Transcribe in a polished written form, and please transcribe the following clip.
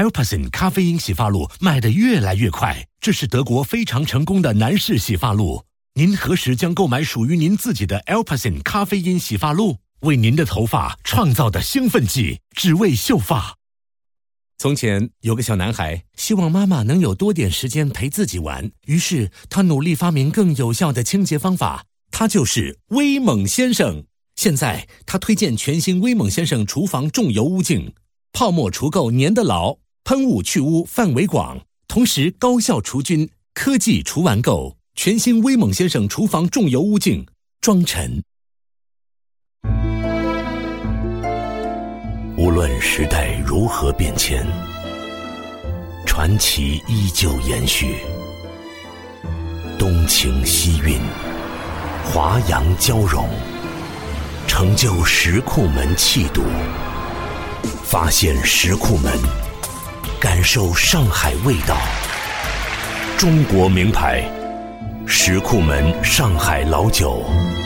Alpecin 咖啡因洗发露卖得越来越快，这是德国非常成功的男士洗发露。您何时将购买属于您自己的 Alpecin 咖啡因洗发露？为您的头发创造的兴奋剂，只为秀发。从前有个小男孩，希望妈妈能有多点时间陪自己玩，于是他努力发明更有效的清洁方法，他就是威猛先生。现在他推荐全新威猛先生厨房重油污净，泡沫除垢粘得牢，喷雾去污范围广，同时高效除菌，科技除顽垢。全新威猛先生厨房重油污净，庄臣。无论时代如何变迁，传奇依旧延续。东情西韵，华洋交融，成就石库门气度。发现石库门，感受上海味道。中国名牌，石库门上海老酒。